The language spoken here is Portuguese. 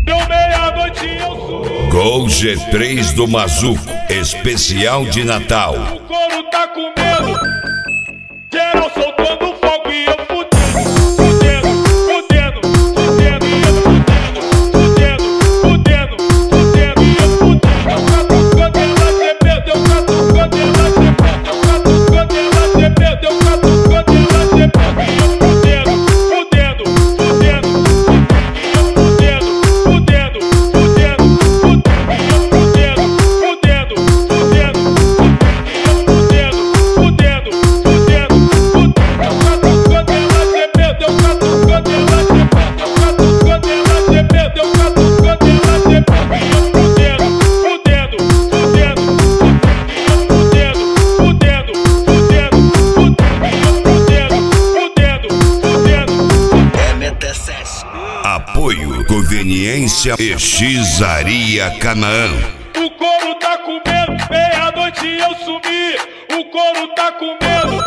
Deu meia-noite e eu subi. Gol G3 do Mazuco, especial de Natal. O couro tá com medo, geral soltando fogo e eu fudendo, fudendo, fudendo, fudendo, e eu fudendo, fudendo, fudendo, fudendo, e eu fudendo. Eu catucando ela gemendo, eu catucando ela gemendo, eu catucando ela gemendo, eu catucando ela gemendo, e eu fudendo, fudendo, fudendo, e eu fudendo, fudendo, fudendo, fudendo, e eu fudendo, fudendo, fudendo, e eu fudendo, fudendo, fudendo, fudendo. Eu catucando ela gemendo, eu catucando ela gemendo, eu catucando ela gemendo, eu catucando ela gemendo, e eu fudendo, fudendo, fudendo, e eu fudendo, fudendo, fudendo, e eu fudendo, fudendo, fudendo. MT7. Apoio Conveniência e X-Aria Canaã. O couro tá com medo, meia-noite eu sumi. O couro tá com medo,